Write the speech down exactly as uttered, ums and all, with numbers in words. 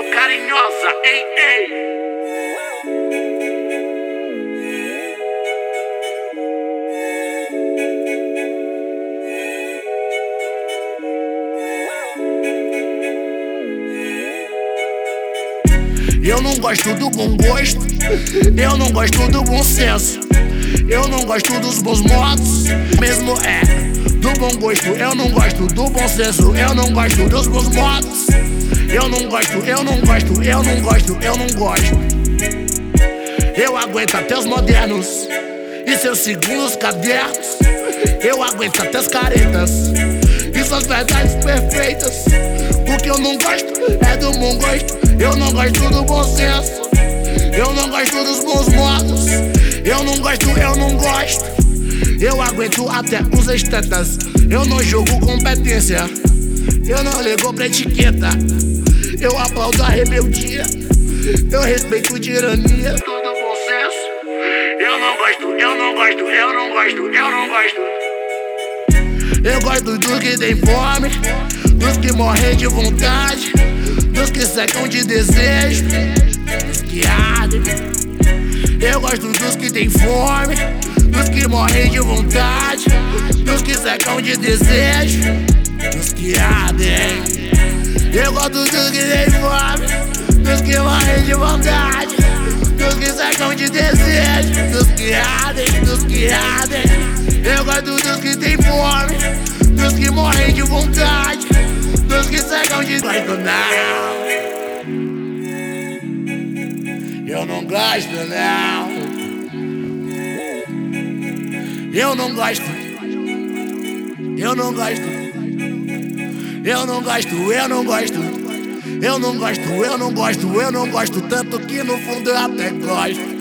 carinhosa, ei, ei. Eu não gosto do bom gosto, eu não gosto do bom senso, eu não gosto dos bons modos, mesmo é do bom gosto. Eu não gosto do bom senso, eu não gosto dos bons modos. Eu não gosto, eu não gosto, eu não gosto, eu não gosto. Eu aguento até os modernos e seus segundos cadernos. Eu aguento até as caretas e suas verdades perfeitas. O que eu não gosto é do bom gosto. Eu não gosto do bom senso, eu não gosto dos bons modos. Eu não gosto, eu não gosto. Eu aguento até os estetas. Eu não jogo competência, eu não ligo pra etiqueta. Eu aplaudo a rebeldia, eu respeito tirania. Tudo bom senso. Eu não gosto, eu não gosto, eu não gosto, eu não gosto. Eu gosto dos que tem fome, dos que morrem de vontade, dos que secam de desejo, dos que ardem. Eu gosto dos que tem fome, dos que morrem de vontade, dos que secam de desejo, dos que ardem. Eu gosto dos que tem fome, dos que morrem de vontade, dos que secam de desejo, dos que ardem, dos que ardem. Eu gosto dos que tem fome, dos que morrem de vontade, dos que secam de gosto não. Eu não gosto não. Eu não gosto. Eu não gosto. Eu não gosto, eu não gosto. Eu não gosto, eu não gosto, eu não gosto. Tanto que no fundo eu até gosto.